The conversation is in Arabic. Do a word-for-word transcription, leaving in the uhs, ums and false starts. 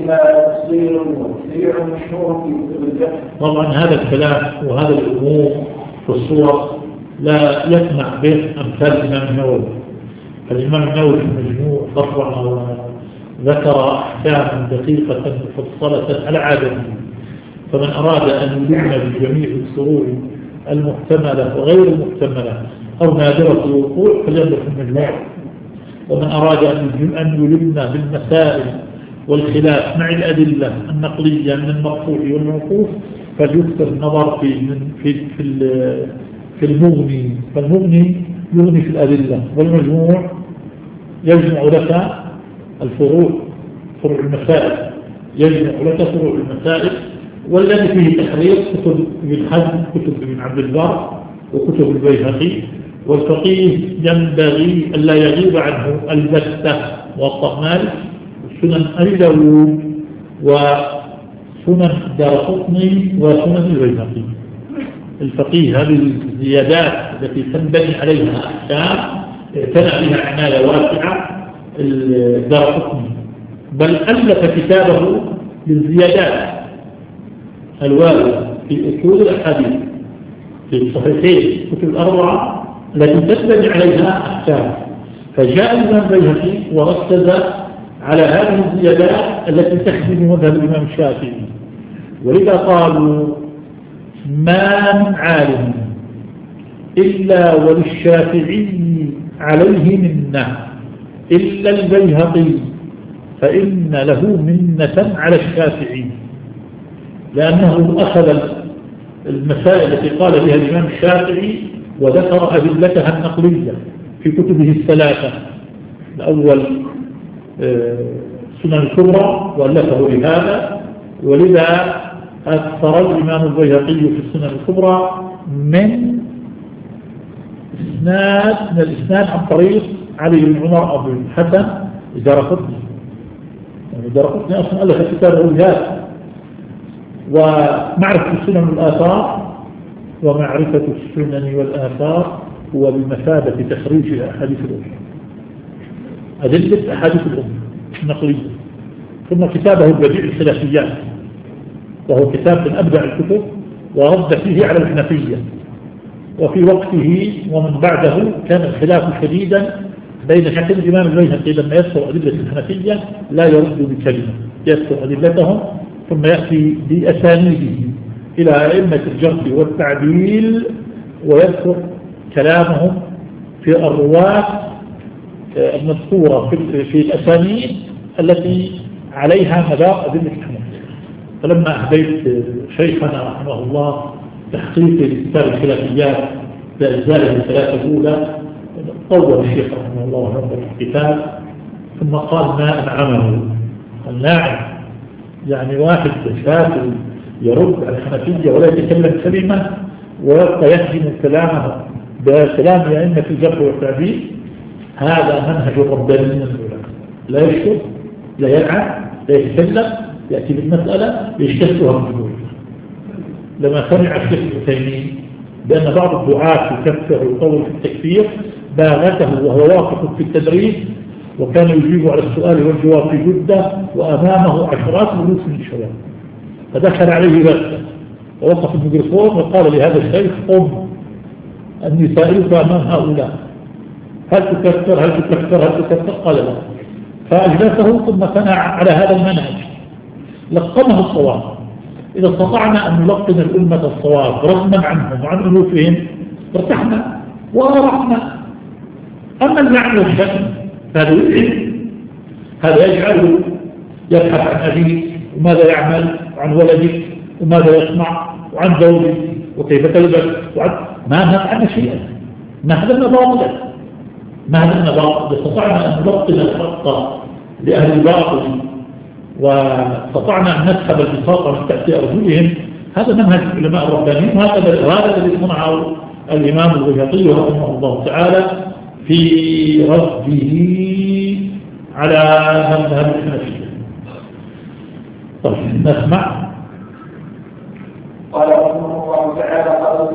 فيها تفصيل وتفسير مشهور في كتب الفقه. طبعا هذا الكلام وهذا الأمور في الصور لا يسمع به أمثال الإمام النووي. الإمام النووي في المجموع طبعا ذكر أحكاما دقيقة مفصلة على عادته، فمن أراد أن يلم بجميع الفروع المحتملة وغير المحتملة أو نادرة الوقوع فلينظر في المجموع. ومن أراد أن يلم بالمسائل والخلاف مع الأدلة النقلية من المرفوع والموقوف فليكثر النظر في في في في المغني، فالمغني يغني في الأدلة، والمجموع يجمع لك الفروع فروع المسائل يجمع لك فروع المسائل. والذي فيه تحرير كتب ابن حزم، كتب ابن عبد البر، وكتب البيهقي. والفقيه ينبغي ألا يغيب عنه البتة موطأ مالك وسنن أبي داود وسنن دارقطني وسنن البيهقي. الفقيه هذه الزيادات التي تنبني عليها أحكام اعتنى بها عناية واسعة الدارقطني، بل ألف كتابه للزيادات الواردة في أصول الأحاديث في الصحيحين الكتب الأربعة التي تنبني عليها أحكام. فجاء الإمام البيهقي وركز على هذه الزيادات التي تخدم مذهب الإمام الشافعي. ولذا قالوا ما من عالم إلا وللشافعي عليه منة إلا البيهقي فإن له منة على الشافعي، لأنه أخذ المسائل التي قال بها الإمام الشافعي وذكر أدلتها النقلية في كتبه الثلاثة. الأول سنن الكبرى وألفه لهذا، ولذا أكثر الإمام البيهقي في السنن الكبرى من إسناد من الإسناد عن طريق علي بن عمر أبو الحسن الدارقطني. يعني الدارقطني أصلا ألف كتابه لهذا. ومعرفة السنن والآثار ومعرفة السنن والآثار هو بمثابة تخريج أحاديث الأمة، أدلة أحاديث الأمة النقلية. ثم كتابه البديع الخلافيات، وهو كتاب من أبدع الكتب ورد فيه على الحنفية. وفي وقته ومن بعده كان الخلاف شديدا بين حتى الإمام البيهقي لما يذكر أدلة الحنفية لا يرد بكلمة، يذكر أدلتهم ثم يأتي بأسانيده إلى أئمة الجرح والتعديل ويذكر كلامهم في الرواة المذكورة في الأسانيد التي عليها مدار أدلة الحنفية. فلما أهديت شيخنا رحمه الله تحقيق لكتاب الخلافيات بأجزائه الثلاثة الأولى طور الشيخ رحمه الله وحفظ الكتاب ثم قال ما أنعمه الناعم، يعني واحد شاف يرد على الحنفية ولا يتكلم كلمة ويبقى يهدم كلامه بكلام أئمة الجرح والتعديل، هذا منهج الربانيين الأولى، لا يشكر لا يلعن لا يتكلم، يأتي بالمسألة يشتتها من لما سمع الشيخ العثيمين بأن بعض الدعاة يكفر ويطول في التكفير باغته وهو واقف في التدريس وكان يجيب على السؤال والجواب في جدة وأمامه عشرات ملوك من الشباب، فدخل عليه بكة ووقف الميكروفون وقال لهذا الشيخ قم أني سائلك أمام هؤلاء هل تكفر هل تكفر هل تكفر قال لا، فأجلسه ثم ثنى على هذا المنهج لقمه الصواب. إذا استطعنا أن نلقن الأمة الصواب رغما عنهم وعن أنوفهم ارتحنا وأرحنا. أما اللعن والشتم هذا يلعن، هذا يجعله يبحث عن أبيه وماذا يعمل وعن ولده وماذا يصنع وعن زوجه وكيف تلبس وعن ما نفعل شيئا، ما هذا باطلا ما هذا باطل. إذا استطعنا أن نلقن الحق لأهل الباطل واستطعنا أن نسحب البساطة من تحت أرجلهم، هذا منهج العلماء الربانيين، وهذا الذي صنعه الإمام البيهقي رحمه الله تعالى في رده على مذهب الحنفية. طيب نسمع. قال رحمه الله تعالى